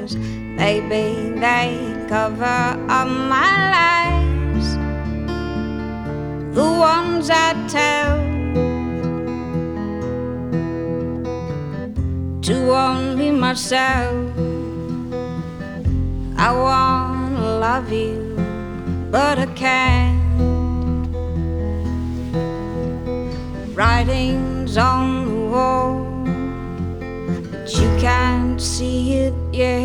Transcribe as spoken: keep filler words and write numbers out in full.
'cause maybe they cover up my lies, the ones I tell to only myself. I wanna love you, but I can't. Writing's on the wall, but you can't see it yet.